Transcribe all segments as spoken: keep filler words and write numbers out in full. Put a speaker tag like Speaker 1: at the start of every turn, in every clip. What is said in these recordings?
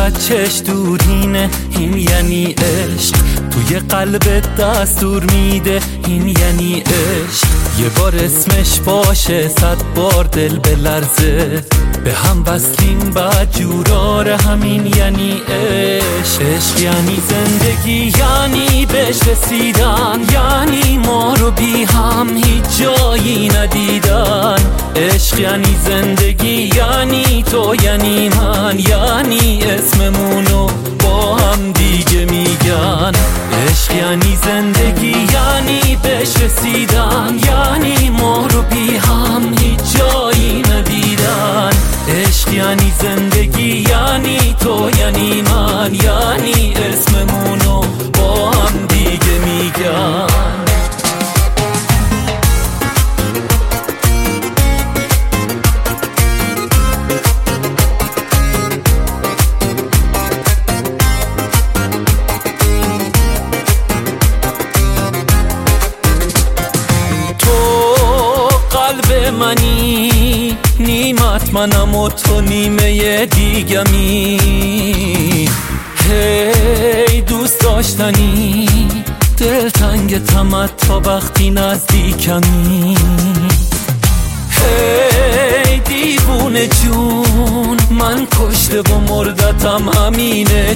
Speaker 1: چش دورینه، این یعنی عشق. توی قلبت دستور میده، این یعنی عشق. یه بار اسمش باشه صد بار دل بلرزه، به هم وصلیم بعد جوراره، همین یعنی عشق. عشق یعنی زندگی، یعنی بهش رسیدن، یعنی ما رو بی هم هیچ جایی ندیدن. عشق یعنی زندگی، یعنی تو یعنی من، یعنی اسممونو با هم دیگه میگن. عشق یعنی زندگی، یعنی بهش رسیدن، یعنی ما رو بی هم هیچ جایی ندیدن. عشق یعنی زندگی، یعنی تو یعنی من، یعنی اسممونو با هم دیگه میگن. منی نیمت منم و تو نیمه دیگمی. هی دوست داشتنی دلتنگ تمت تا وقتی نزدیکمی. هی دیوونه جون من کشته و مردتم همینه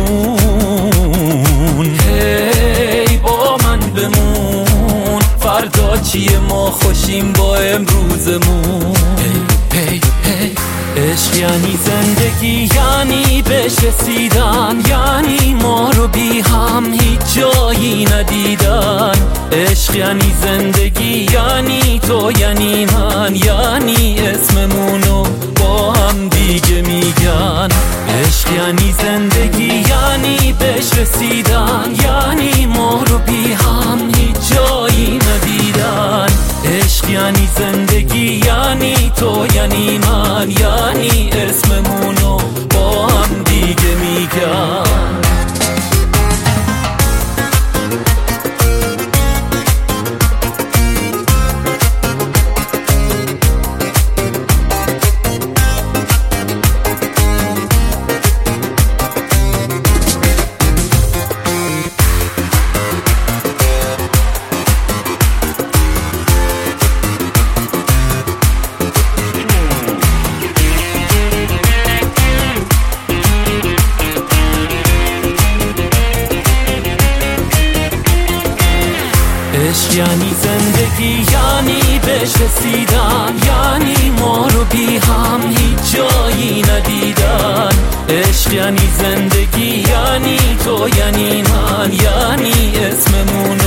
Speaker 1: جنون. هی با من بمون فردا چیه ما خوشیم با امروزمون. هی هی هی عشق یعنی زندگی، یعنی بهش رسیدن، یعنی ما رو بی هم هیچ جایی ندیدن. عشق یعنی زندگی، یعنی تو یعنی من، یعنی اسممونو با هم دیگه میگن. عشق یعنی زندگی، یعنی بهش رسیدن، یعنی ما رو بی هم هیچ جایی ندیدن. عشق یعنی زندگی، یعنی تو یعنی من، یعنی اسممونو با هم دیگه میگن. عشق یعنی زندگی، یعنی بهش رسیدن، یعنی ما رو بی هم هیچ جایی ندیدن. عشق یعنی زندگی، یعنی تو یعنی من، یعنی اسممون